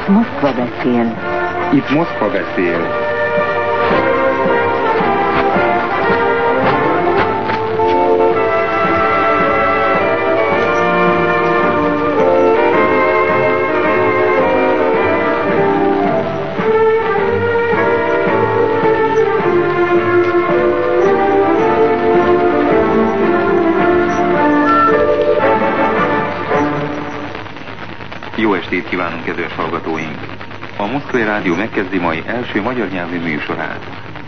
Moszkva beszél. Itt Moszkva beszél. Jó estét kívánunk, kedves hallgatóink! A Moszkvai Rádió megkezdi mai első magyar nyelvű műsorát.